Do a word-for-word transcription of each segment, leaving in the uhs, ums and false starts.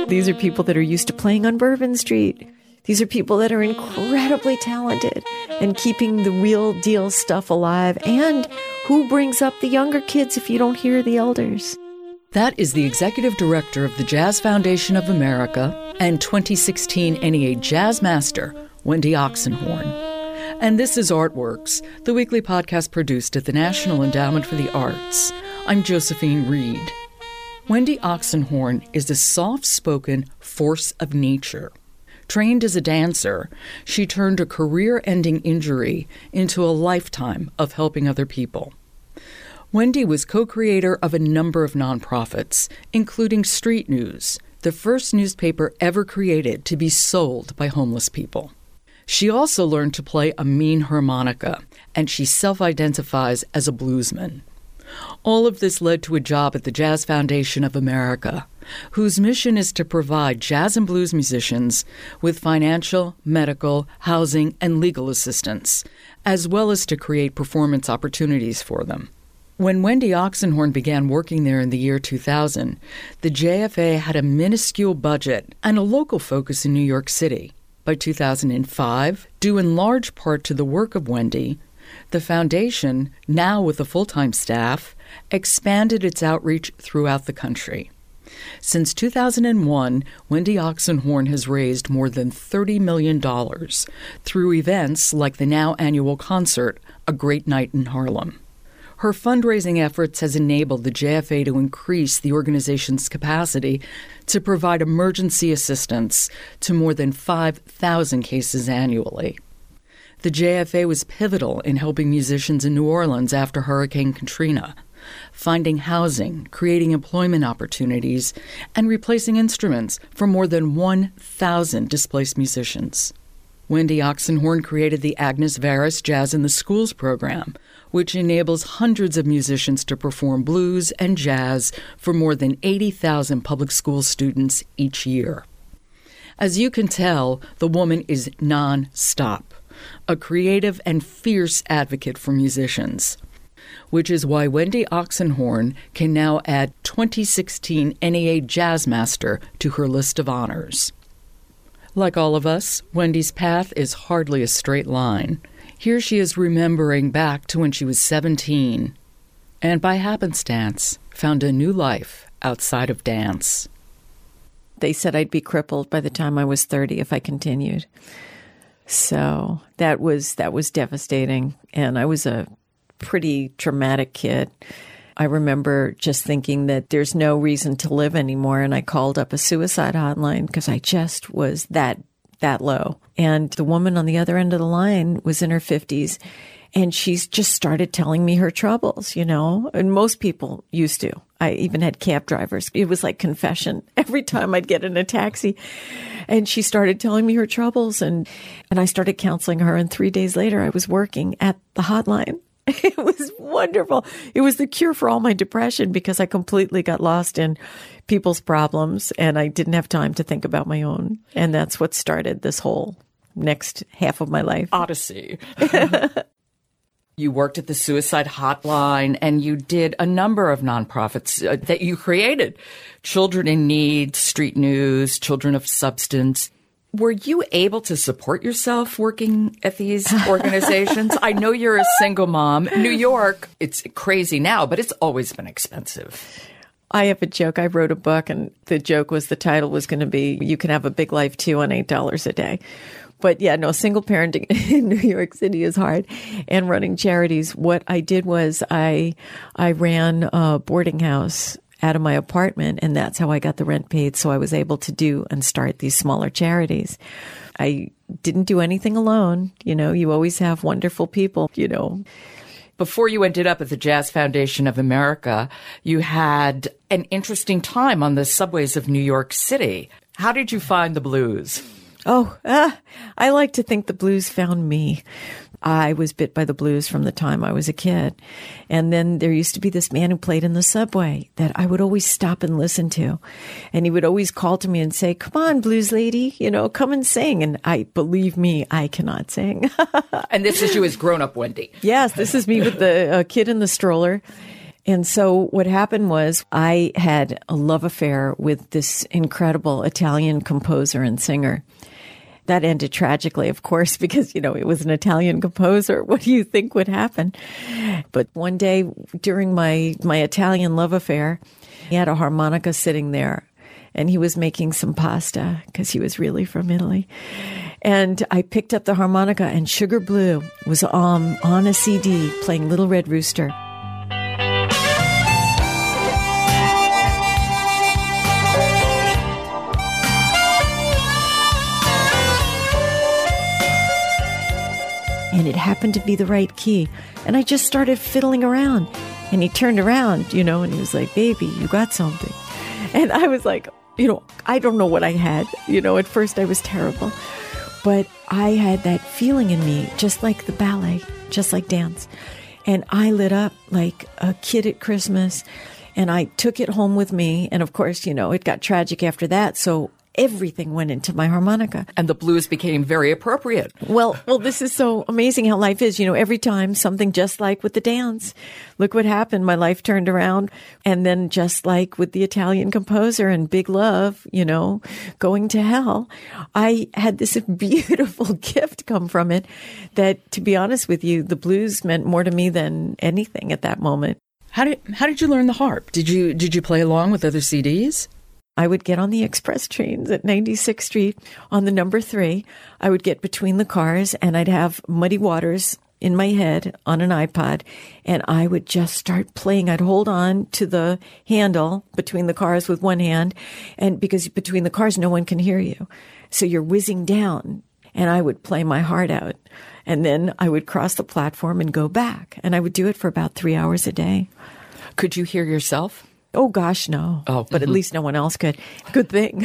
These are people that are used to playing on Bourbon Street. These are people that are incredibly talented and keeping the real deal stuff alive. And who brings up the younger kids if you don't hear the elders? That is the executive director of the Jazz Foundation of America and twenty sixteen N E A Jazz Master, Wendy Oxenhorn. And this is Artworks, the weekly podcast produced at the National Endowment for the Arts. I'm Josephine Reed. Wendy Oxenhorn is a soft-spoken force of nature. Trained as a dancer, she turned a career-ending injury into a lifetime of helping other people. Wendy was co-creator of a number of nonprofits, including Street News, the first newspaper ever created to be sold by homeless people. She also learned to play a mean harmonica, and she self-identifies as a bluesman. All of this led to a job at the Jazz Foundation of America, whose mission is to provide jazz and blues musicians with financial, medical, housing, and legal assistance, as well as to create performance opportunities for them. When Wendy Oxenhorn began working there in the year two thousand, the J F A had a minuscule budget and a local focus in New York City. By two thousand five, due in large part to the work of Wendy, the foundation, now with a full-time staff, expanded its outreach throughout the country. Since two thousand one, Wendy Oxenhorn has raised more than thirty million dollars through events like the now annual concert, A Great Night in Harlem. Her fundraising efforts has enabled the J F A to increase the organization's capacity to provide emergency assistance to more than five thousand cases annually. The J F A was pivotal in helping musicians in New Orleans after Hurricane Katrina, finding housing, creating employment opportunities, and replacing instruments for more than one thousand displaced musicians. Wendy Oxenhorn created the Agnes Varus Jazz in the Schools program, which enables hundreds of musicians to perform blues and jazz for more than eighty thousand public school students each year. As you can tell, the woman is non-stop, a creative and fierce advocate for musicians, which is why Wendy Oxenhorn can now add twenty sixteen N E A Jazz Master to her list of honors. Like all of us, Wendy's path is hardly a straight line. Here she is remembering back to when she was seventeen, and by happenstance, found a new life outside of dance. They said I'd be crippled by the time I was thirty if I continued. So that was that was devastating, and I was a pretty traumatic kid. I remember just thinking that there's no reason to live anymore, and I called up a suicide hotline because I just was that that low. And the woman on the other end of the line was in her fifties, and she's just started telling me her troubles, you know, and most people used to. I even had cab drivers. It was like confession every time I'd get in a taxi. And she started telling me her troubles, and, and I started counseling her. And three days later, I was working at the hotline. It was wonderful. It was the cure for all my depression because I completely got lost in people's problems and I didn't have time to think about my own. And that's what started this whole next half of my life. Odyssey. You worked at the suicide hotline and you did a number of nonprofits uh, that you created. Children in Need, Street News, Children of Substance. Were you able to support yourself working at these organizations? I know you're a single mom. New York, it's crazy now, but it's always been expensive. I have a joke. I wrote a book, and the joke was the title was going to be, You Can Have a Big Life Too on eight dollars a day. But yeah, no, single parenting in New York City is hard, and running charities. What I did was I I ran a boarding house out of my apartment, and that's how I got the rent paid. So I was able to do and start these smaller charities. I didn't do anything alone. You know, you always have wonderful people, you know. Before you ended up at the Jazz Foundation of America, you had an interesting time on the subways of New York City. How did you find the blues? Oh, ah, I like to think the blues found me. I was bit by the blues from the time I was a kid. And then there used to be this man who played in the subway that I would always stop and listen to. And he would always call to me and say, come on, blues lady, you know, come and sing. And I, believe me, I cannot sing. And this is you as grown-up Wendy. Yes, this is me with the uh, kid in the stroller. And so what happened was I had a love affair with this incredible Italian composer and singer. That ended tragically, of course, because, you know, it was an Italian composer. What do you think would happen? But one day during my, my Italian love affair, he had a harmonica sitting there and he was making some pasta because he was really from Italy. And I picked up the harmonica and Sugar Blue was um, on a C D playing Little Red Rooster. And it happened to be the right key. And I just started fiddling around. And he turned around, you know, and he was like, baby, you got something. And I was like, you know, I don't know what I had. You know, at first I was terrible. But I had that feeling in me, just like the ballet, just like dance. And I lit up like a kid at Christmas. And I took it home with me. And of course, you know, it got tragic after that. So everything went into my harmonica. And the blues became very appropriate. Well, well, this is so amazing how life is. You know, every time something just like with the dance, look what happened. My life turned around. And then just like with the Italian composer and Big Love, you know, going to hell, I had this beautiful gift come from it that, to be honest with you, the blues meant more to me than anything at that moment. How did, how did you learn the harp? Did you, did you play along with other C Ds? I would get on the express trains at ninety-sixth Street on the number three. I would get between the cars and I'd have Muddy Waters in my head on an iPod and I would just start playing. I'd hold on to the handle between the cars with one hand, and because between the cars, no one can hear you. So you're whizzing down and I would play my heart out. And then I would cross the platform and go back. And I would do it for about three hours a day. Could you hear yourself? Oh, gosh, no. Oh, but mm-hmm. at least no one else could. Good thing.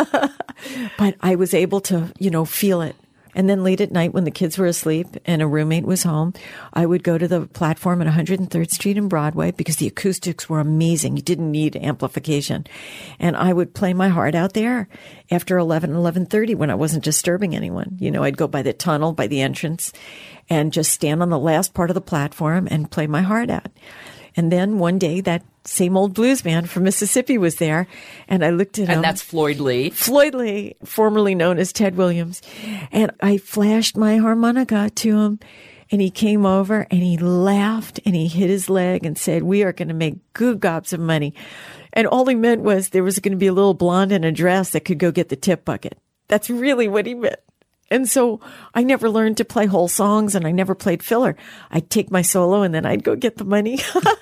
But I was able to, you know, feel it. And then late at night when the kids were asleep and a roommate was home, I would go to the platform at one hundred third Street and Broadway because the acoustics were amazing. You didn't need amplification. And I would play my heart out there after eleven, eleven thirty when I wasn't disturbing anyone. You know, I'd go by the tunnel, by the entrance, and just stand on the last part of the platform and play my heart out. And then one day that same old blues man from Mississippi was there, and I looked at him. And that's Floyd Lee. Floyd Lee, formerly known as Ted Williams. And I flashed my harmonica to him, and he came over, and he laughed, and he hit his leg and said, we are going to make good gobs of money. And all he meant was there was going to be a little blonde in a dress that could go get the tip bucket. That's really what he meant. And so I never learned to play whole songs, and I never played filler. I'd take my solo, and then I'd go get the money.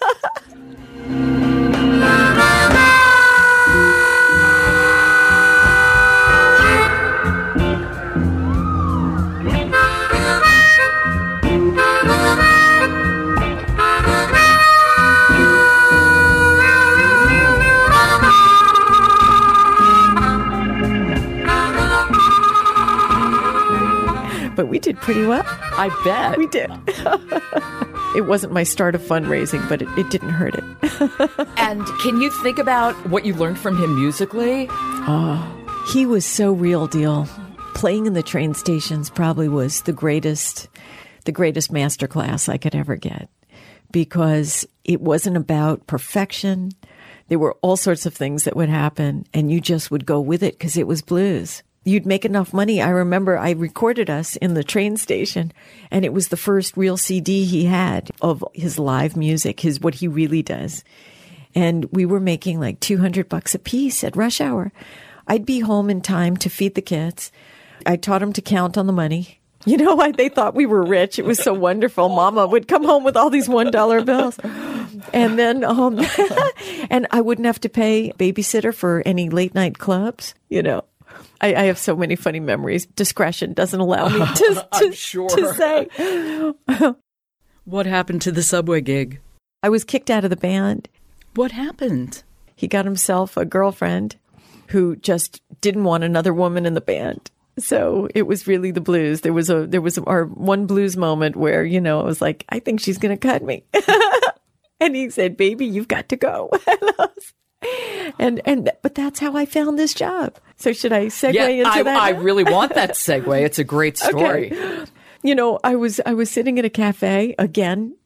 But we did pretty well. I bet. We did. It wasn't my start of fundraising, but it, it didn't hurt it. And can you think about what you learned from him musically? Oh, he was so real deal. Playing in the train stations probably was the greatest, the greatest masterclass I could ever get, because it wasn't about perfection. There were all sorts of things that would happen, and you just would go with it because it was blues. You'd make enough money. I remember I recorded us in the train station, and it was the first real C D he had of his live music, his what he really does. And we were making like two hundred bucks a piece at rush hour. I'd be home in time to feed the kids. I taught them to count on the money. You know, I, they thought we were rich. It was so wonderful. Mama would come home with all these one dollar bills. And then, um, and I wouldn't have to pay babysitter for any late night clubs, you know. I, I have so many funny memories. Discretion doesn't allow me to, to, sure. to say. What happened to the Subway gig? I was kicked out of the band. What happened? He got himself a girlfriend who just didn't want another woman in the band. So it was really the blues. There was a there was a, our one blues moment where, you know, I was like, I think she's going to cut me. And he said, baby, you've got to go. And, and, but that's how I found this job. So should I segue yeah, into I, that? I really want that segue. It's a great story. Okay. You know, I was, I was sitting at a cafe again,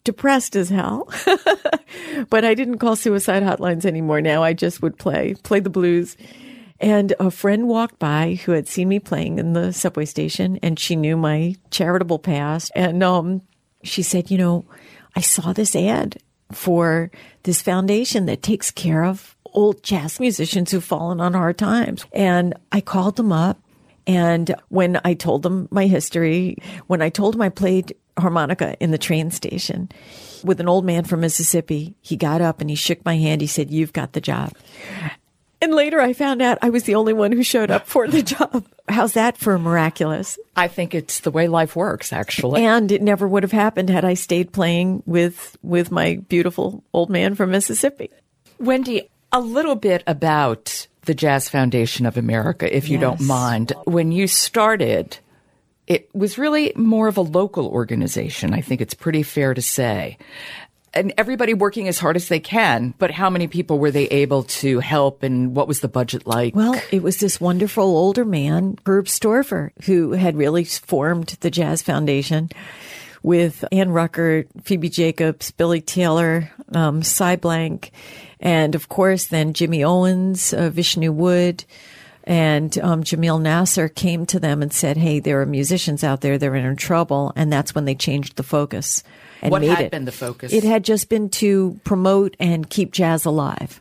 depressed as hell. But I didn't call suicide hotlines anymore. Now I just would play, play the blues. And a friend walked by who had seen me playing in the subway station, and she knew my charitable past. And um, she said, you know, I saw this ad for this foundation that takes care of old jazz musicians who've fallen on hard times. And I called them up. And when I told them my history, when I told them I played harmonica in the train station with an old man from Mississippi, he got up and he shook my hand. He said, "You've got the job." And later I found out I was the only one who showed up for the job. How's that for miraculous? I think it's the way life works, actually. And it never would have happened had I stayed playing with with my beautiful old man from Mississippi. Wendy, a little bit about the Jazz Foundation of America, if you Yes. don't mind. When you started, it was really more of a local organization. I think it's pretty fair to say. And everybody working as hard as they can, but how many people were they able to help, and what was the budget like? Well, it was this wonderful older man, Herb Storfer, who had really formed the Jazz Foundation with Ann Rucker, Phoebe Jacobs, Billy Taylor, um, Cy Blank, and of course then Jimmy Owens, uh, Vishnu Wood, and um, Jamil Nasser came to them and said, "Hey, there are musicians out there, they're in trouble," and that's when they changed the focus. And What made had it. been the focus? It had just been to promote and keep jazz alive.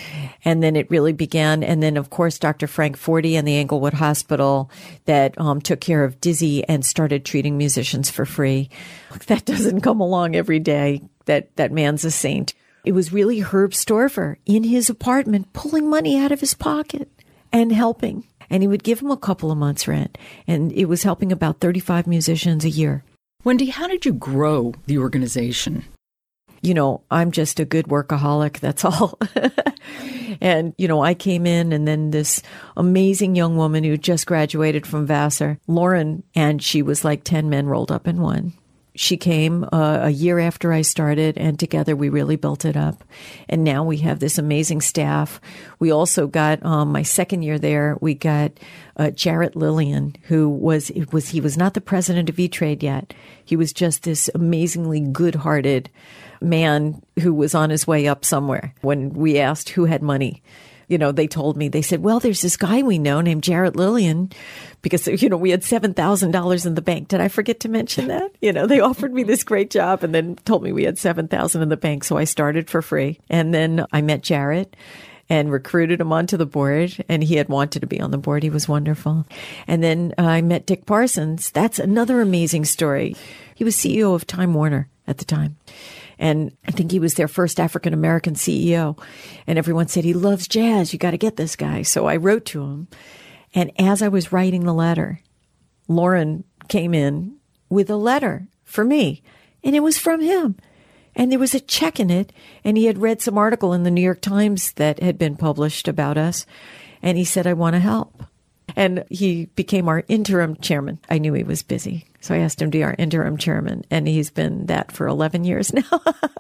And then it really began. And then, of course, Doctor Frank Forty and the Englewood Hospital that um, took care of Dizzy and started treating musicians for free. That doesn't come along every day. That, that man's a saint. It was really Herb Storfer in his apartment pulling money out of his pocket and helping. And he would give him a couple of months' rent. And it was helping about thirty-five musicians a year. Wendy, how did you grow the organization? You know, I'm just a good workaholic. That's all. And, you know, I came in, and then this amazing young woman who just graduated from Vassar, Lauren, and she was like ten men rolled up in one. She came uh, a year after I started, and together we really built it up. And now we have this amazing staff. We also got, um, my second year there, we got uh, Jarrett Lillian, who was, it was, he was not the president of E-Trade yet. He was just this amazingly good-hearted man who was on his way up somewhere. When we asked who had money, you know, they told me, they said, "Well, there's this guy we know named Jarrett Lillian," because, you know, we had seven thousand dollars in the bank. Did I forget to mention that? You know, they offered me this great job and then told me we had seven thousand dollars in the bank. So I started for free. And then I met Jarrett and recruited him onto the board, and he had wanted to be on the board. He was wonderful. And then uh, I met Dick Parsons. That's another amazing story. He was C E O of Time Warner at the time. And I think he was their first African-American C E O. And everyone said, "He loves jazz. You got to get this guy." So I wrote to him. And as I was writing the letter, Lauren came in with a letter for me. And it was from him. And there was a check in it. And he had read some article in the New York Times that had been published about us. And he said, "I want to help." And he became our interim chairman. I knew he was busy, so I asked him to be our interim chairman, and he's been that for eleven years now.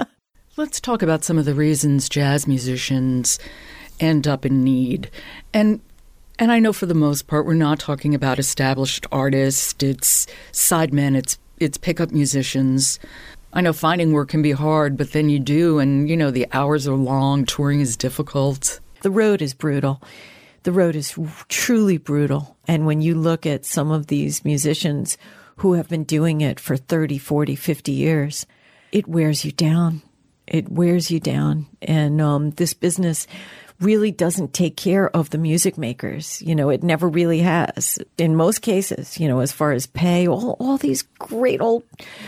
Let's talk about some of the reasons jazz musicians end up in need. And and I know for the most part we're not talking about established artists, it's sidemen, it's it's pickup musicians. I know finding work can be hard, but then you do, and you know the hours are long, touring is difficult. The road is brutal. The road is truly brutal. And when you look at some of these musicians who have been doing it for thirty, forty, fifty years, it wears you down. It wears you down. And um, this business really doesn't take care of the music makers. You know, it never really has. In most cases, you know, as far as pay, all, all these great old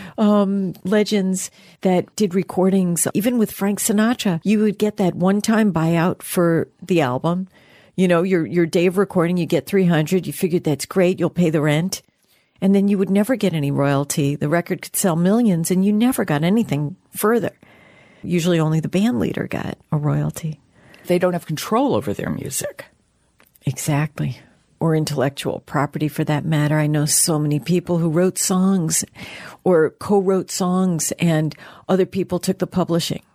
um, legends that did recordings, even with Frank Sinatra, you would get that one-time buyout for the album. You know, your your day of recording, you get three hundred. You figured that's great. You'll pay the rent. And then you would never get any royalty. The record could sell millions, and you never got anything further. Usually only the band leader got a royalty. They don't have control over their music. Exactly. Or intellectual property, for that matter. I know so many people who wrote songs or co-wrote songs, and other people took the publishing.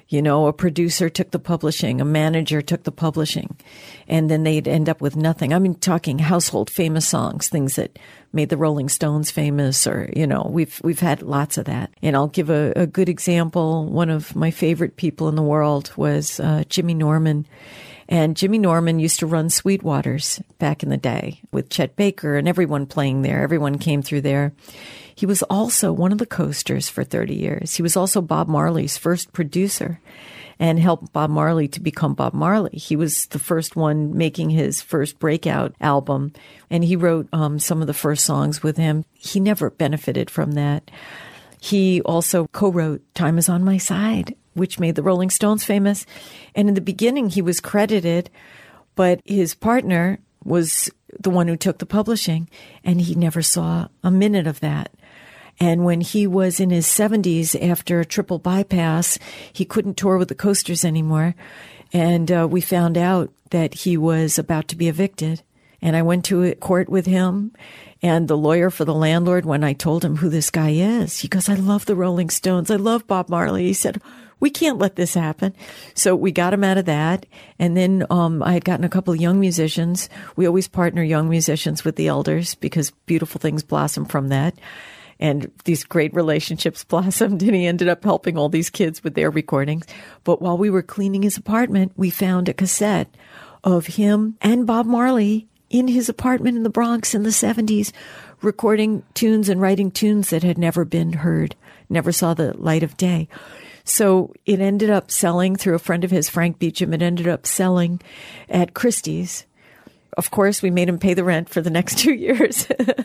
You know, a producer took the publishing, a manager took the publishing, and then they'd end up with nothing. I mean, talking household famous songs, things that made the Rolling Stones famous, or, you know, we've, we've had lots of that. And I'll give a, a good example. One of my favorite people in the world was uh, Jimmy Norman. And Jimmy Norman used to run Sweetwater's back in the day with Chet Baker and everyone playing there. Everyone came through there. He was also one of the coasters for thirty years. He was also Bob Marley's first producer and helped Bob Marley to become Bob Marley. He was the first one making his first breakout album, and he wrote um, some of the first songs with him. He never benefited from that. He also co-wrote Time Is On My Side, which made the Rolling Stones famous. And in the beginning, he was credited, but his partner was the one who took the publishing, and he never saw a minute of that. And when he was in his seventies, after a triple bypass, he couldn't tour with the Coasters anymore. And uh, we found out that he was about to be evicted. And I went to court with him and the lawyer for the landlord. When I told him who this guy is, he goes, I love the Rolling Stones. I love Bob Marley. He said, we can't let this happen. So we got him out of that. And then um, I had gotten a couple of young musicians. We always partner young musicians with the elders because beautiful things blossom from that. And these great relationships blossomed, and he ended up helping all these kids with their recordings. But while we were cleaning his apartment, we found a cassette of him and Bob Marley in his apartment in the Bronx in the seventies, recording tunes and writing tunes that had never been heard, never saw the light of day. So it ended up selling through a friend of his, Frank Beecham. It ended up selling at Christie's. Of course, we made him pay the rent for the next two years.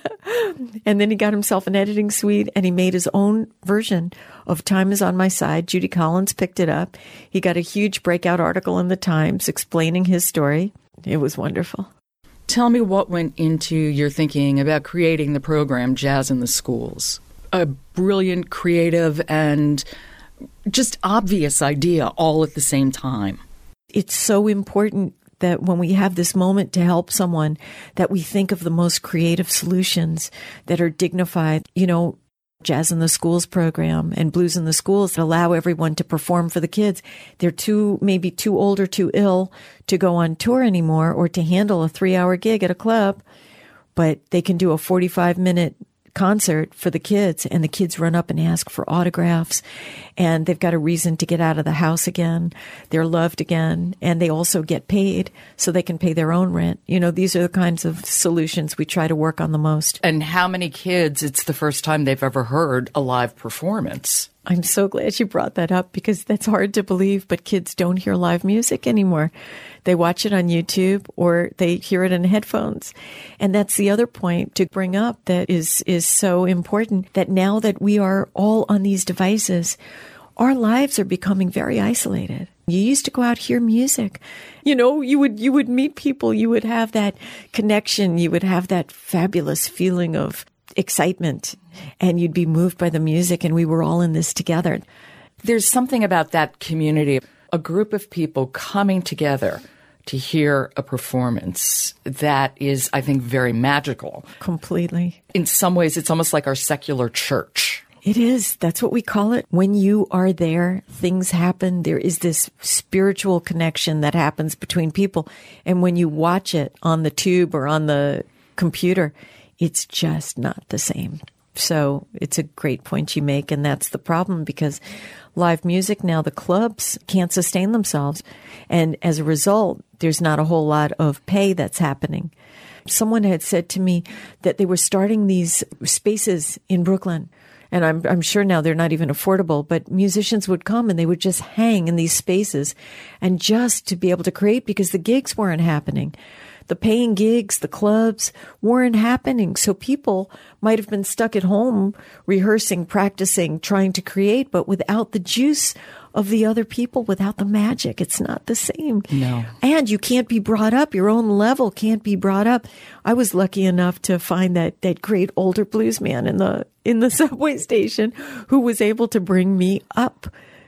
And then he got himself an editing suite, and he made his own version of Time Is On My Side. Judy Collins picked it up. He got a huge breakout article in the Times explaining his story. It was wonderful. Tell me what went into your thinking about creating the program Jazz in the Schools. A brilliant, creative, and just obvious idea all at the same time. It's so important that when we have this moment to help someone, that we think of the most creative solutions that are dignified. You know, Jazz in the Schools program and Blues in the Schools that allow everyone to perform for the kids. They're too, maybe too old or too ill to go on tour anymore or to handle a three-hour gig at a club, but they can do a forty-five minute concert for the kids, and the kids run up and ask for autographs, and they've got a reason to get out of the house again. They're loved again, and they also get paid so they can pay their own rent. You know, these are the kinds of solutions we try to work on the most. And how many kids, it's the first time they've ever heard a live performance? I'm so glad you brought that up because that's hard to believe, but kids don't hear live music anymore. They watch it on YouTube or they hear it in headphones. And that's the other point to bring up that is, is so important, that now that we are all on these devices, our lives are becoming very isolated. You used to go out, hear music. You know, you would, you would meet people. You would have that connection. You would have that fabulous feeling of excitement, and you'd be moved by the music, and we were all in this together. There's something about that community, a group of people coming together to hear a performance that is, I think, very magical. Completely. In some ways, it's almost like our secular church. It is. That's what we call it. When you are there, things happen. There is this spiritual connection that happens between people. And when you watch it on the tube or on the computer, it's just not the same. So it's a great point you make. And that's the problem, because live music now, the clubs can't sustain themselves. And as a result, there's not a whole lot of pay that's happening. Someone had said to me that they were starting these spaces in Brooklyn. And I'm, I'm sure now they're not even affordable, but musicians would come and they would just hang in these spaces and just to be able to create, because the gigs weren't happening. The paying gigs, the clubs weren't happening. So people might have been stuck at home rehearsing, practicing, trying to create, but without the juice of the other people, without the magic, it's not the same. No. And you can't be brought up. Your own level can't be brought up. I was lucky enough to find that, that great older blues man in the, in the subway station who was able to bring me up.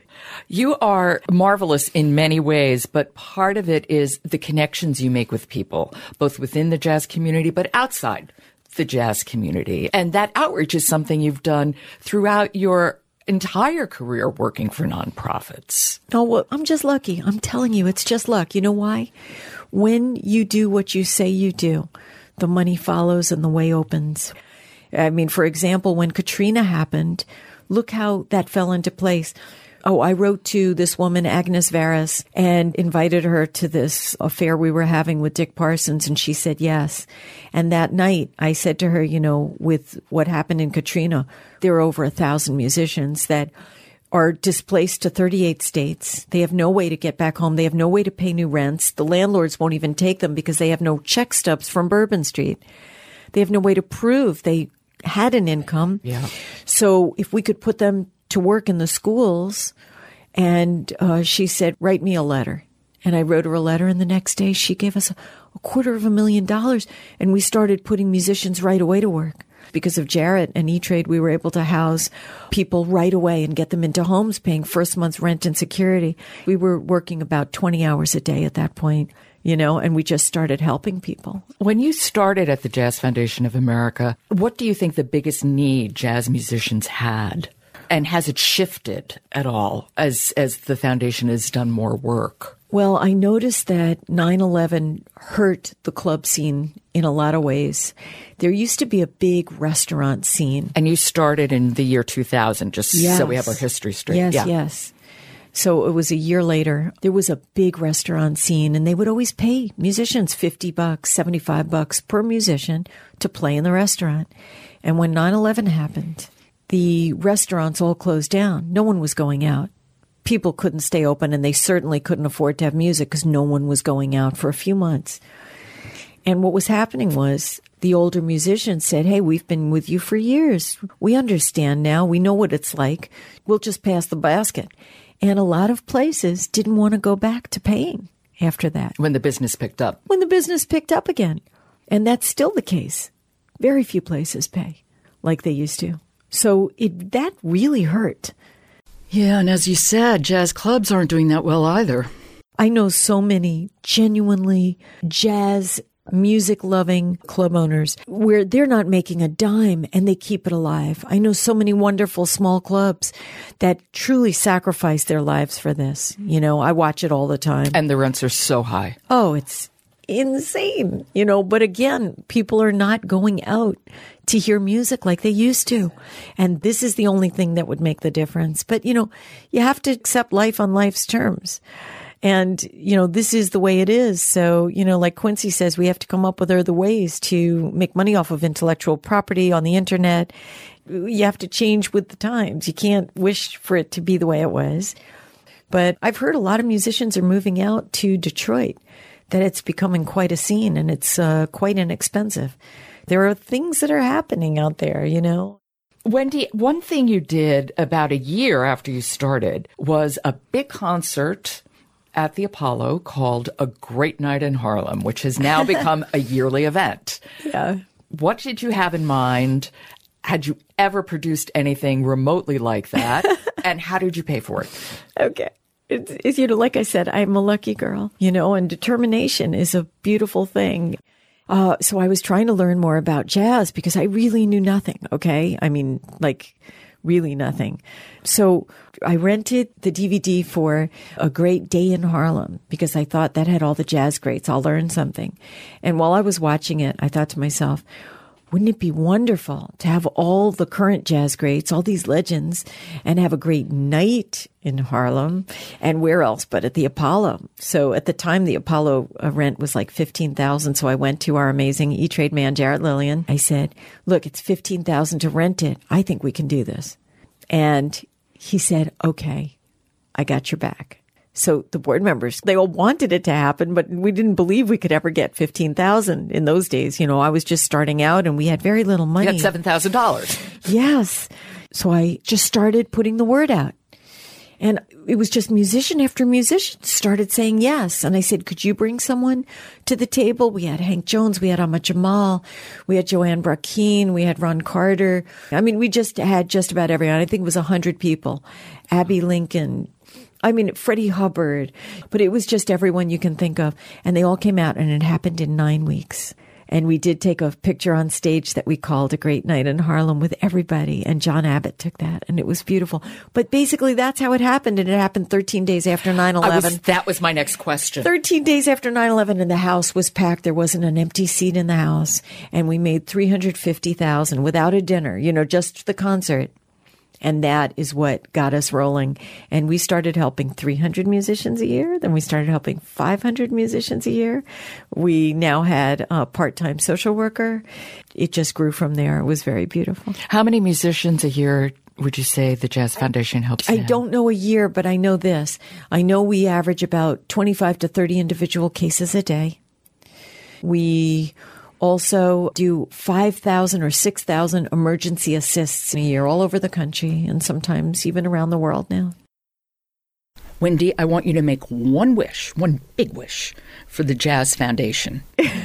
You are marvelous in many ways, but part of it is the connections you make with people, both within the jazz community, but outside the jazz community. And that outreach is something you've done throughout your entire career working for nonprofits. Oh, well, I'm just lucky. I'm telling you, it's just luck. You know why? When you do what you say you do, the money follows and the way opens. I mean, for example, when Katrina happened, look how that fell into place. Oh, I wrote to this woman, Agnes Varis, and invited her to this affair we were having with Dick Parsons, and she said yes. And that night, I said to her, you know, with what happened in Katrina, there are over a thousand musicians that are displaced to thirty-eight states. They have no way to get back home. They have no way to pay new rents. The landlords won't even take them because they have no check stubs from Bourbon Street. They have no way to prove they had an income. Yeah. So if we could put them to work in the schools, and uh, she said, write me a letter. And I wrote her a letter, and the next day she gave us a, a quarter of a million dollars, and we started putting musicians right away to work. Because of Jarrett and E-Trade, we were able to house people right away and get them into homes, paying first month's rent and security. We were working about twenty hours a day at that point, you know, and we just started helping people. When you started at the Jazz Foundation of America, what do you think the biggest need jazz musicians had? And has it shifted at all as as the foundation has done more work? Well, I noticed that nine eleven hurt the club scene in a lot of ways. There used to be a big restaurant scene. And you started in the year two thousand, just yes. so we have our history straight. Yes, yeah. yes. So it was a year later. There was a big restaurant scene, and they would always pay musicians fifty bucks, seventy-five bucks per musician to play in the restaurant. And when nine eleven happened, the restaurants all closed down. No one was going out. People couldn't stay open, and they certainly couldn't afford to have music because no one was going out for a few months. And what was happening was the older musicians said, hey, we've been with you for years. We understand now. We know what it's like. We'll just pass the basket. And a lot of places didn't want to go back to paying after that. When the business picked up. When the business picked up again. And that's still the case. Very few places pay like they used to. So it that really hurt. Yeah, and as you said, jazz clubs aren't doing that well either. I know so many genuinely jazz music-loving club owners where they're not making a dime and they keep it alive. I know so many wonderful small clubs that truly sacrifice their lives for this. You know, I watch it all the time. And the rents are so high. Oh, it's insane, you know, but again, people are not going out to hear music like they used to. And this is the only thing that would make the difference. But, you know, you have to accept life on life's terms. And, you know, this is the way it is. So, you know, like Quincy says, we have to come up with other ways to make money off of intellectual property on the internet. You have to change with the times. You can't wish for it to be the way it was. But I've heard a lot of musicians are moving out to Detroit, that it's becoming quite a scene and it's uh, quite inexpensive. There are things that are happening out there, you know. Wendy, one thing you did about a year after you started was a big concert at the Apollo called A Great Night in Harlem, which has now become a yearly event. Yeah. What did you have in mind? Had you ever produced anything remotely like that? And how did you pay for it? Okay. It's, it's, you know, like I said, I'm a lucky girl, you know, and determination is a beautiful thing. Uh, so I was trying to learn more about jazz because I really knew nothing. Okay. I mean, like really nothing. So I rented the D V D for A Great Day in Harlem because I thought that had all the jazz greats. I'll learn something. And while I was watching it, I thought to myself, wouldn't it be wonderful to have all the current jazz greats, all these legends, and have a great night in Harlem? And where else but at the Apollo? So at the time, the Apollo rent was like fifteen thousand dollars. So I went to our amazing E-Trade man, Jarrett Lillian. I said, look, it's fifteen thousand dollars to rent it. I think we can do this. And he said, okay, I got your back. So the board members, they all wanted it to happen, but we didn't believe we could ever get fifteen thousand dollars in those days. You know, I was just starting out and we had very little money. You got seven thousand dollars. Yes. So I just started putting the word out. And it was just musician after musician started saying yes. And I said, could you bring someone to the table? We had Hank Jones. We had Ahmad Jamal. We had Joanne Brackeen. We had Ron Carter. I mean, we just had just about everyone. I think it was one hundred people. Abby Lincoln. I mean, Freddie Hubbard, but it was just everyone you can think of. And they all came out and it happened in nine weeks. And we did take a picture on stage that we called A Great Night in Harlem with everybody. And John Abbott took that, and it was beautiful. But basically, that's how it happened. And it happened thirteen days after nine eleven. I was, that was my next question. thirteen days after nine eleven, and the house was packed. There wasn't an empty seat in the house. And we made three hundred fifty thousand dollars without a dinner, you know, just the concert. And that is what got us rolling. And we started helping three hundred musicians a year. Then we started helping five hundred musicians a year. We now had a part-time social worker. It just grew from there. It was very beautiful. How many musicians a year would you say the Jazz Foundation helps? I don't know a year, but I know this. I know we average about twenty-five to thirty individual cases a day. We also do five thousand or six thousand emergency assists a year all over the country and sometimes even around the world now. Wendy, I want you to make one wish, one big wish for the Jazz Foundation.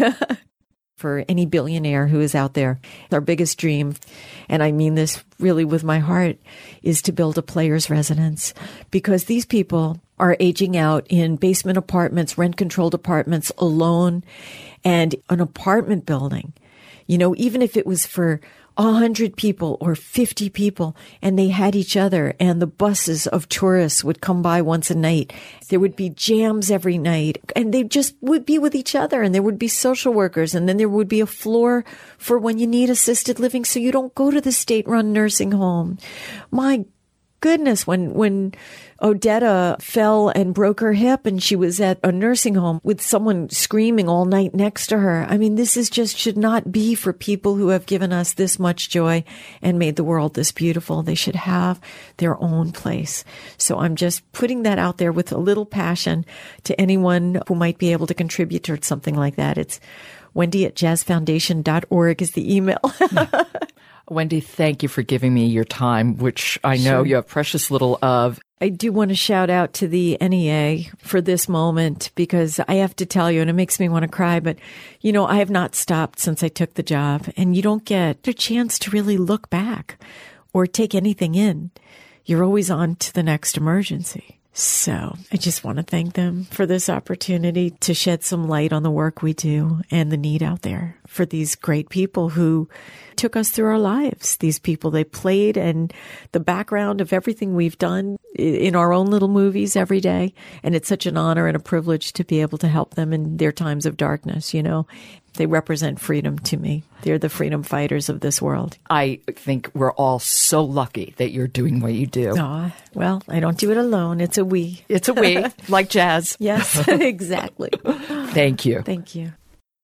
For any billionaire who is out there, our biggest dream, and I mean this really with my heart, is to build a player's residence, because these people are aging out in basement apartments, rent-controlled apartments, alone, and an apartment building. You know, even if it was for a hundred people or fifty people, and they had each other, and the buses of tourists would come by once a night. There would be jams every night, and they just would be with each other, and there would be social workers, and then there would be a floor for when you need assisted living, so you don't go to the state-run nursing home. My goodness, when when Odetta fell and broke her hip and she was at a nursing home with someone screaming all night next to her. I mean, this is just should not be for people who have given us this much joy and made the world this beautiful. They should have their own place. So I'm just putting that out there with a little passion to anyone who might be able to contribute towards something like that. It's Wendy at jazz foundation dot org is the email. Wendy, thank you for giving me your time, which I know sure. you have precious little of. I do want to shout out to the N E A for this moment, because I have to tell you, and it makes me want to cry, but, you know, I have not stopped since I took the job, and you don't get a chance to really look back or take anything in. You're always on to the next emergency. So I just want to thank them for this opportunity to shed some light on the work we do and the need out there for these great people who took us through our lives. These people, they played and the background of everything we've done in our own little movies every day. And it's such an honor and a privilege to be able to help them in their times of darkness. You know, they represent freedom to me. They're the freedom fighters of this world. I think we're all so lucky that you're doing what you do. Oh, well, I don't do it alone. It's a we. It's a we, like jazz. Yes, exactly. Thank you. Thank you.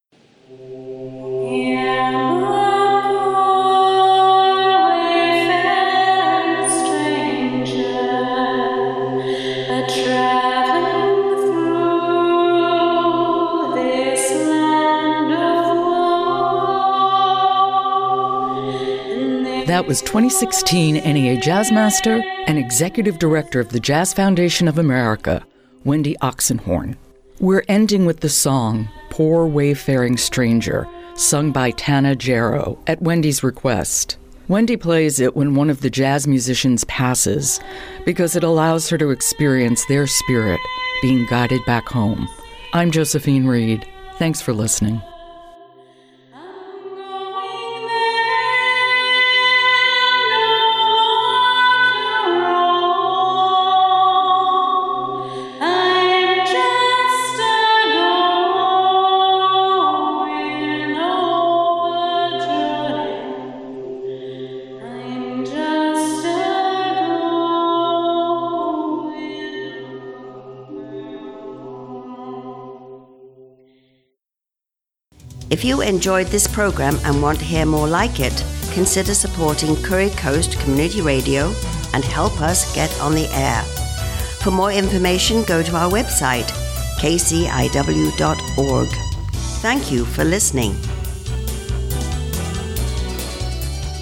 That was twenty sixteen N E A Jazz Master and Executive Director of the Jazz Foundation of America, Wendy Oxenhorn. We're ending with the song, Poor Wayfaring Stranger, sung by Tana Jarrow at Wendy's request. Wendy plays it when one of the jazz musicians passes because it allows her to experience their spirit being guided back home. I'm Josephine Reed. Thanks for listening. If you enjoyed this program and want to hear more like it, consider supporting Curry Coast Community Radio and help us get on the air. For more information, go to our website, k c i w dot org. Thank you for listening.